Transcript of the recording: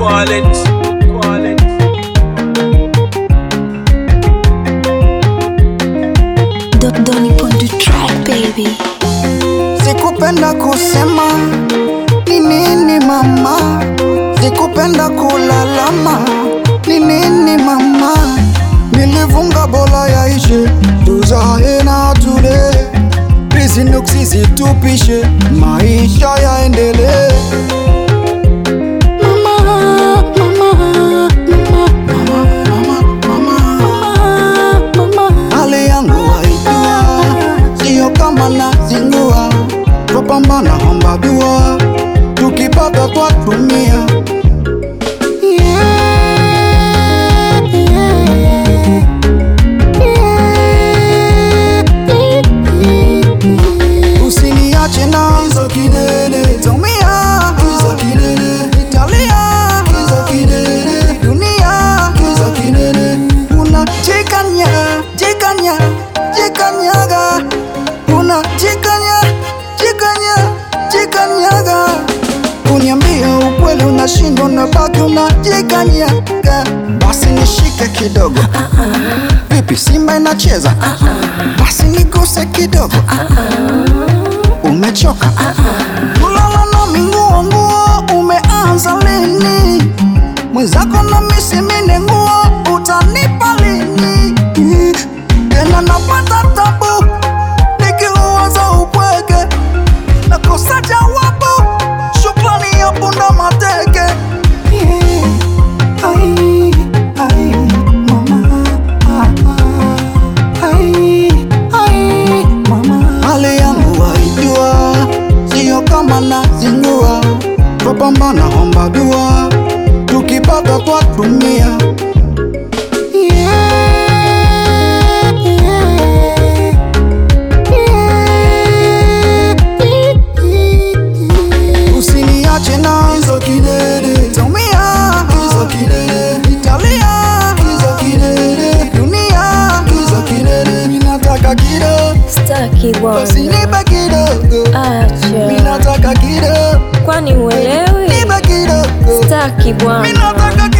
Donny on the track, baby. Sikupenda kusema ni nini mama, sikupenda kulalama ni nini mama. Nilivunga bola yaishe, tuzae na tule, bizi nuksi zitupishe, maisha yaendelee. Hali yangu haijua, sio kama nazingua, twapambana homba dua, tukipata twatumia. Usiniache na hizo kidele, tumia hizo kidele, Italia hizo kidele, dunia hizo kidele. Unachikanya, chikanya, chikanyaga, unachikanya, chikanya, chikanyaga. Kuniambia ukweli unashindwa, unabaki unachikanyaga. Basi nishike kidogo, vipi Simba inacheza? Basi niguse kidogo, umechoka? Kulala na minguo nguo, umeanza lini? Mwenzako na misimine nguo, utanipa lini? Tena napata tabu, nikiuwaza upweke, nakosa jawabu, shukrani ya punda mateke. Hali yangu haijua, sio kama nazingua, twapambana homba dua, tukipata twatumia. Usiniache na hizo kidele, tumia hizo kidele, Italia hizo kidele, dunia hizo kidele. Minataka kidogo, Staki bwana. basi nipe kidogo. Acha. Minataka kidogo, Kwani uelewi? nipe kidogo. Staki bwana. Minataka